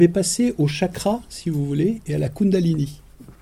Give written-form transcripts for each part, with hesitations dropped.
Je vais passer au chakra, si vous voulez, et à la kundalini.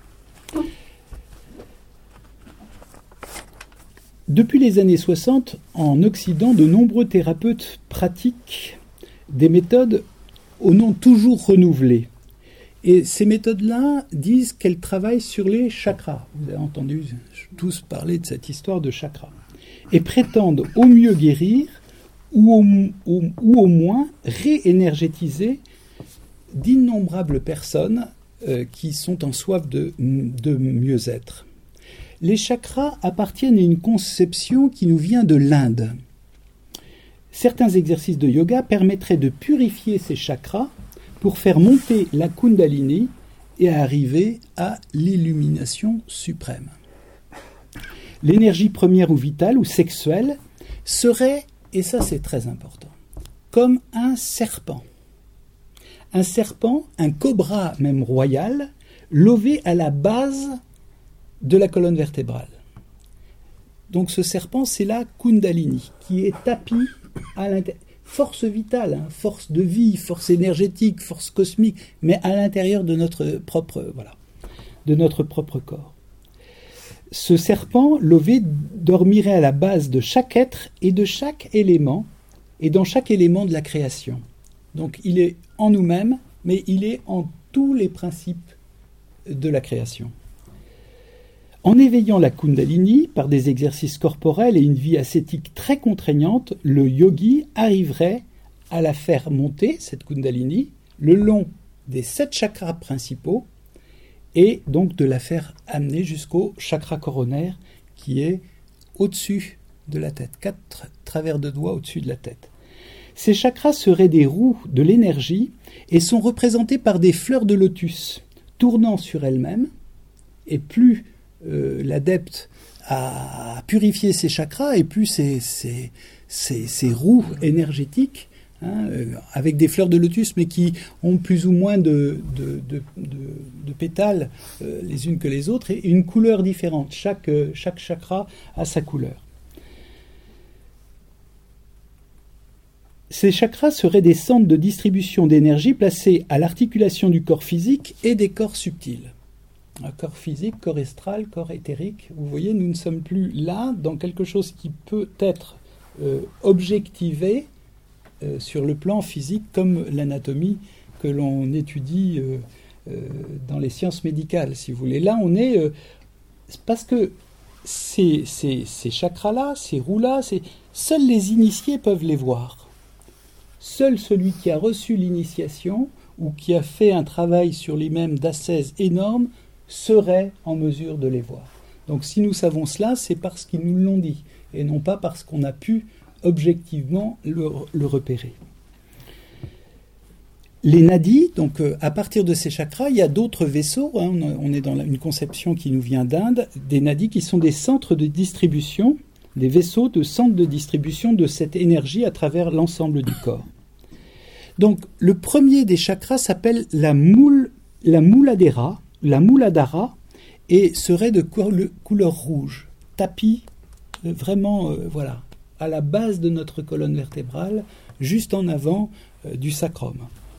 Depuis les années 60, en Occident, de nombreux thérapeutes pratiquent des méthodes au nom toujours renouvelé. Et ces méthodes-là disent qu'elles travaillent sur les chakras. Vous avez entendu tous parler de cette histoire de chakras. Et prétendent au mieux guérir ou au moins réénergétiser d'innombrables personnes qui sont en soif de mieux-être. Les chakras appartiennent à une conception qui nous vient de l'Inde. Certains exercices de yoga permettraient de purifier ces chakras pour faire monter la kundalini et arriver à l'illumination suprême. L'énergie première ou vitale ou sexuelle serait, et ça c'est très important, comme un serpent. Un serpent, un cobra même royal, lové à la base de la colonne vertébrale. Donc ce serpent, c'est la kundalini, qui est tapie à l'intérieur. Force vitale, hein, force de vie, force énergétique, force cosmique, mais à l'intérieur de notre propre corps. Ce serpent lové dormirait à la base de chaque être et de chaque élément, et dans chaque élément de la création. Donc il est en nous-mêmes, mais il est en tous les principes de la création. En éveillant la kundalini par des exercices corporels et une vie ascétique très contraignante, le yogi arriverait à la faire monter, cette kundalini, le long des 7 chakras principaux et donc de la faire amener jusqu'au chakra coronaire qui est au-dessus de la tête, 4 travers de doigts au-dessus de la tête. Ces chakras seraient des roues de l'énergie et sont représentés par des fleurs de lotus tournant sur elles-mêmes, et plus l'adepte a purifié ses chakras et plus ces roues énergétiques, avec des fleurs de lotus mais qui ont plus ou moins de pétales les unes que les autres et une couleur différente. Chaque chakra a sa couleur. Ces chakras seraient des centres de distribution d'énergie placés à l'articulation du corps physique et des corps subtils. Un corps physique, corps astral, corps éthérique. Vous voyez, nous ne sommes plus là dans quelque chose qui peut être objectivé sur le plan physique, comme l'anatomie que l'on étudie dans les sciences médicales, si vous voulez. Là, on est... parce que ces chakras-là, ces roues-là, seuls les initiés peuvent les voir. Seul celui qui a reçu l'initiation ou qui a fait un travail sur lui-même d'ascèse énorme serait en mesure de les voir. Donc si nous savons cela, c'est parce qu'ils nous l'ont dit, et non pas parce qu'on a pu objectivement le repérer. Les nadis, donc à partir de ces chakras, il y a d'autres vaisseaux, on est dans une conception qui nous vient d'Inde, des nadis qui sont des centres de distribution, des vaisseaux de centres de distribution de cette énergie à travers l'ensemble du corps. Donc le premier des chakras s'appelle la Muladhara, et serait de couleur rouge, tapis vraiment à la base de notre colonne vertébrale, juste en avant du sacrum.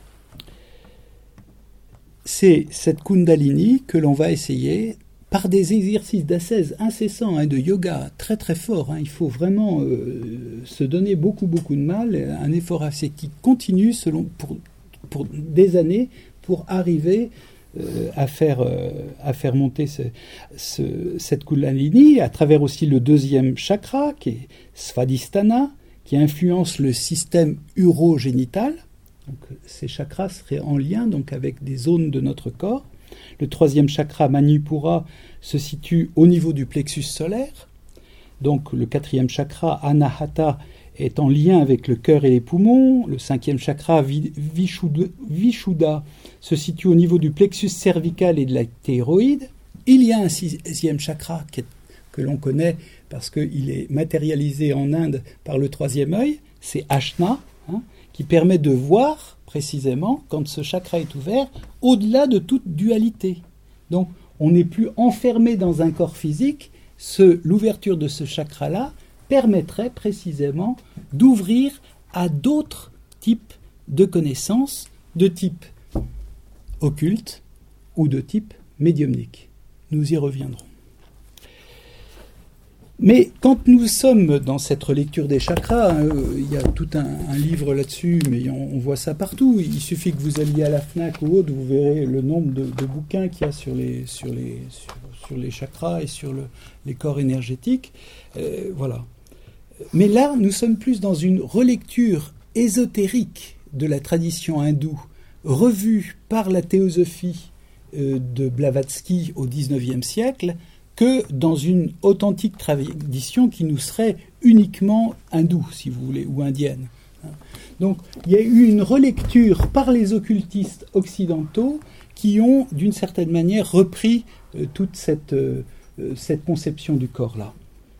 C'est cette kundalini que l'on va essayer par des exercices d'ascèse incessants, de yoga très très forts. Il faut vraiment se donner beaucoup de mal, un effort ascétique continu pour des années pour arriver à faire monter cette kundalini à travers aussi le deuxième chakra qui est Svadhisthana, qui influence le système urogénital. Donc, ces chakras seraient en lien donc, avec des zones de notre corps. Le troisième chakra, Manipura, se situe au niveau du plexus solaire. Donc le quatrième chakra, Anahata, est en lien avec le cœur et les poumons. Le cinquième chakra, Vishuddha, se situe au niveau du plexus cervical et de la thyroïde. Il y a un sixième chakra que l'on connaît parce qu'il est matérialisé en Inde par le troisième œil, c'est Ajna, qui permet de voir précisément, quand ce chakra est ouvert, au-delà de toute dualité. Donc, on n'est plus enfermé dans un corps physique. L'ouverture de ce chakra-là permettrait précisément d'ouvrir à d'autres types de connaissances, de type occulte ou de type médiumnique. Nous y reviendrons. Mais quand nous sommes dans cette relecture des chakras, il y a tout un livre là-dessus, mais on voit ça partout. Il suffit que vous alliez à la FNAC ou autre, vous verrez le nombre de bouquins qu'il y a sur les chakras et sur les corps énergétiques. Voilà. Mais là, nous sommes plus dans une relecture ésotérique de la tradition hindoue, revue par la théosophie de Blavatsky au XIXe siècle, que dans une authentique tradition qui nous serait uniquement hindoue, si vous voulez, ou indienne. Donc, il y a eu une relecture par les occultistes occidentaux qui ont, d'une certaine manière, repris toute cette conception du corps-là.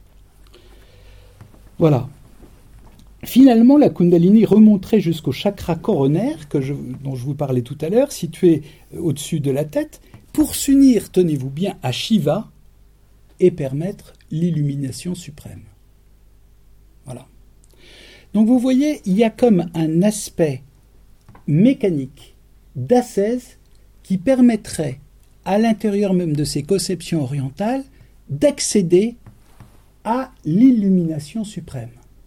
Voilà. Finalement, la Kundalini remonterait jusqu'au chakra coronaire, dont je vous parlais tout à l'heure, situé au-dessus de la tête, pour s'unir, tenez-vous bien, à Shiva et permettre l'illumination suprême. Voilà. Donc vous voyez, il y a comme un aspect mécanique d'ascèse qui permettrait, à l'intérieur même de ces conceptions orientales, d'accéder à l'illumination suprême.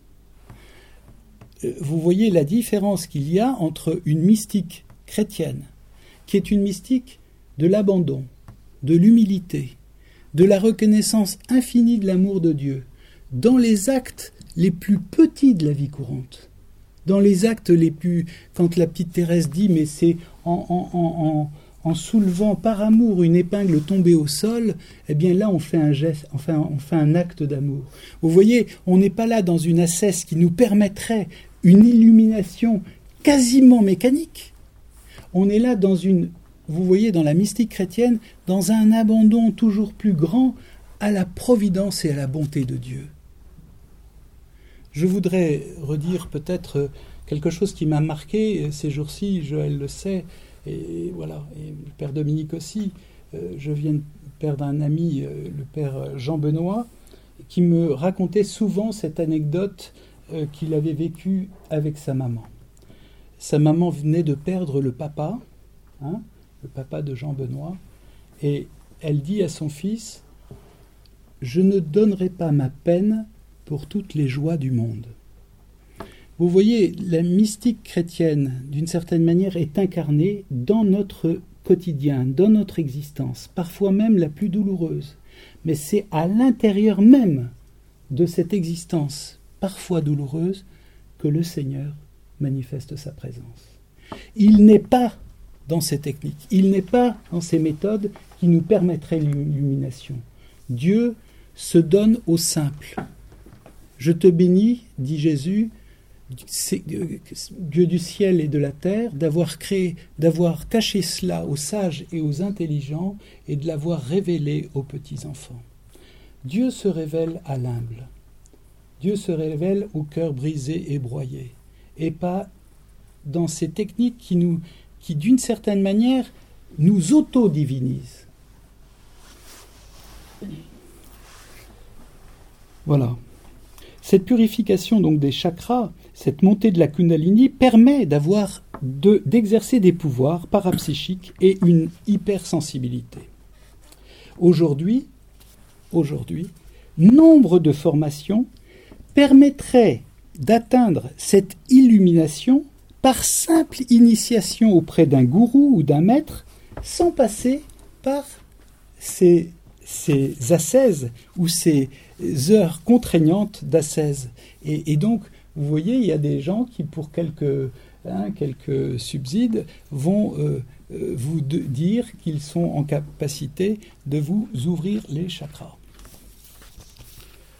Vous voyez la différence qu'il y a entre une mystique chrétienne, qui est une mystique de l'abandon, de l'humilité, de la reconnaissance infinie de l'amour de Dieu, dans les actes les plus petits de la vie courante, dans les actes les plus... Quand la petite Thérèse dit « mais c'est en soulevant par amour une épingle tombée au sol », eh bien là on fait un geste, enfin on fait un acte d'amour. Vous voyez, on n'est pas là dans une ascèse qui nous permettrait une illumination quasiment mécanique. On est là dans une... Vous voyez, dans la mystique chrétienne, dans un abandon toujours plus grand à la providence et à la bonté de Dieu. Je voudrais redire peut-être quelque chose qui m'a marqué ces jours-ci, Joël le sait, et voilà, et le père Dominique aussi. Je viens de perdre un ami, le père Jean Benoît, qui me racontait souvent cette anecdote qu'il avait vécue avec sa maman. Sa maman venait de perdre le papa, le papa de Jean Benoît, et elle dit à son fils « Je ne donnerai pas ma peine pour toutes les joies du monde. » Vous voyez, la mystique chrétienne, d'une certaine manière, est incarnée dans notre quotidien, dans notre existence, parfois même la plus douloureuse. Mais c'est à l'intérieur même de cette existence, parfois douloureuse, que le Seigneur manifeste sa présence. Il n'est pas dans ces techniques, il n'est pas dans ces méthodes qui nous permettraient l'illumination. Dieu se donne au simple. Je te bénis, dit Jésus, Dieu du ciel et de la terre, d'avoir caché cela aux sages et aux intelligents et de l'avoir révélé aux petits-enfants. Dieu se révèle à l'humble. Dieu se révèle au cœur brisé et broyé, et pas dans ces techniques qui d'une certaine manière, nous auto-divinisent. Voilà. Cette purification donc des chakras, cette montée de la Kundalini, permet d'exercer des pouvoirs parapsychiques et une hypersensibilité. Aujourd'hui, nombre de formations permettraient d'atteindre cette illumination par simple initiation auprès d'un gourou ou d'un maître, sans passer par ces ascèses ou ces heures contraignantes d'ascèse. Et donc, vous voyez, il y a des gens qui, pour quelques subsides, vont vous dire qu'ils sont en capacité de vous ouvrir les chakras.